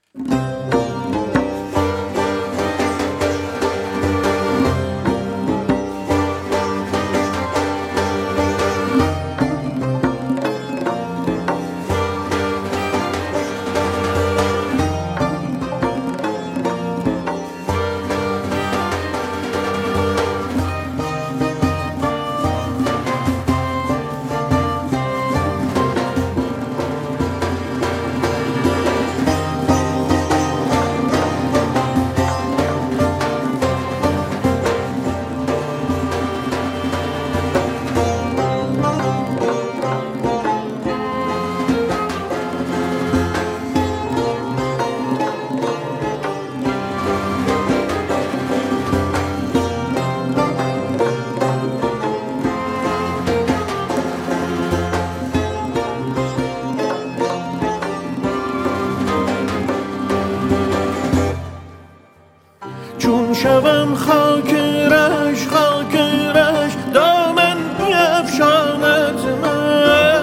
چون شوم خاک رش دامن بیفشاند من.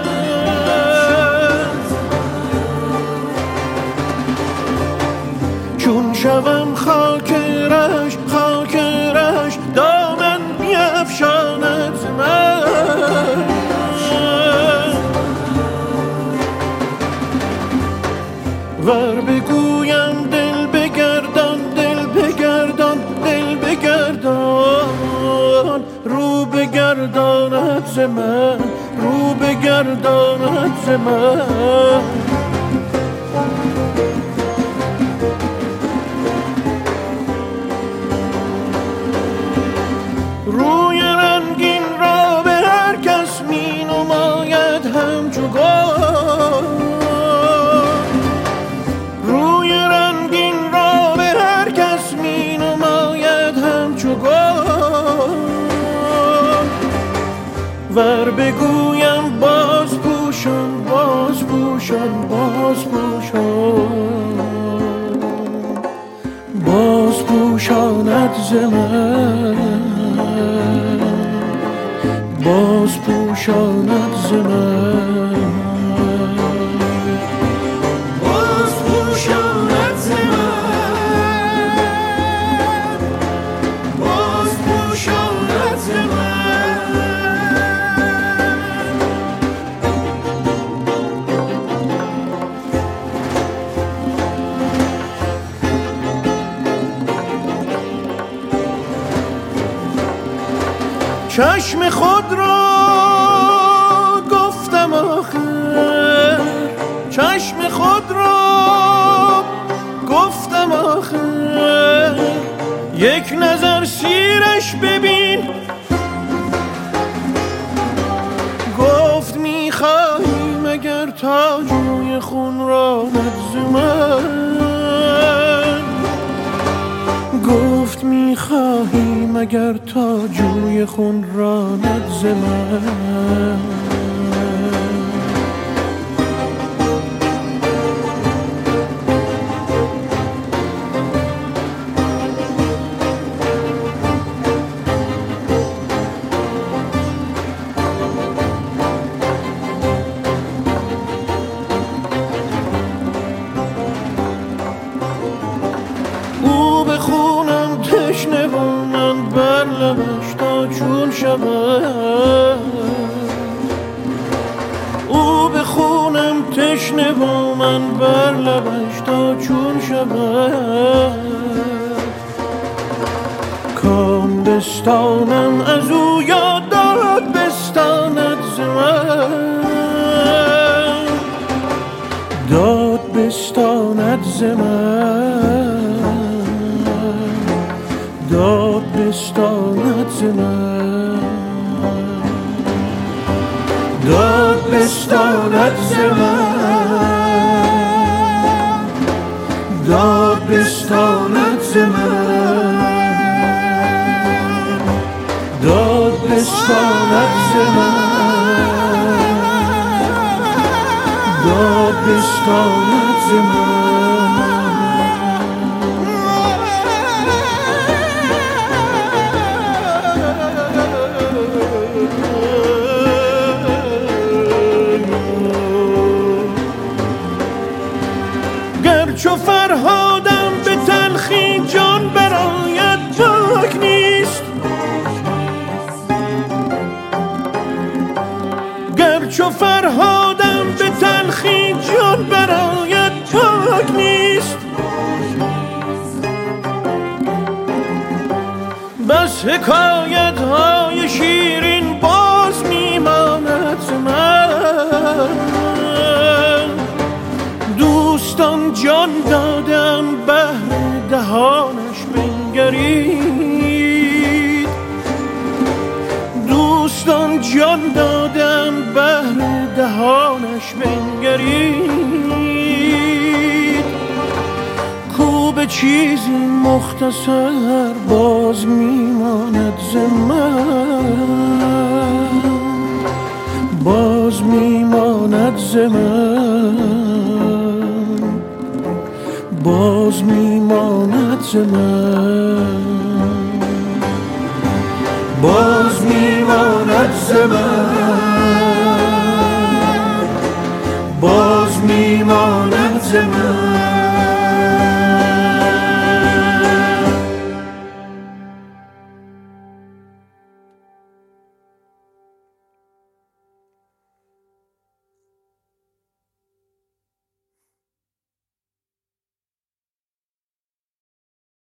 چون شوم خاک رش دامن بیفشاند من. ور بگویم دل بگردان رو بگرداند ز من، رو بگرداند ز من. روی رنگین را به هر کس می نماید همچو گل. روی رنگین را به هر کس می نماید همچو گل. ور بگویم باز پوشان باز پوشاند ز من، باز پوشاند ز من، باز پوشاند ز من، باز پوشاند ز من. چشم خود را گفتم آخر، چشم خود را گفتم آخر، یک نظر سیرش ببین. گفت میخواهی مگر تا جوی خون را نز من. گفت میخواهی مگر تا جوی خون راند ز من. او به خونم تشنه و من بر لبش تا چون شود. او به خونم تشنه و من بر لبش تا چون شود. کام بستانم از او یا داد بستاند ز من. داد بستاند ز من، داد بستاند ز من، داد بستاند ز من، داد بستاند ز من، داد بستاند ز من، داد بستاند ز من. گر گرچه فرهادم به تلخی جان برایت پاک نیست، گرچه فرهادم به تلخی جان برایت پاک نیست. بس حکایت های شیرین باز میماند ز من، دوستان جان دادم بهر دهانش بنگرید، دوستان جان دادم بهر دهانش بنگرید. کو به چیزی مختصر باز میماند ز من، باز میماند ز من، باز میماند ز من، باز میماند ز من.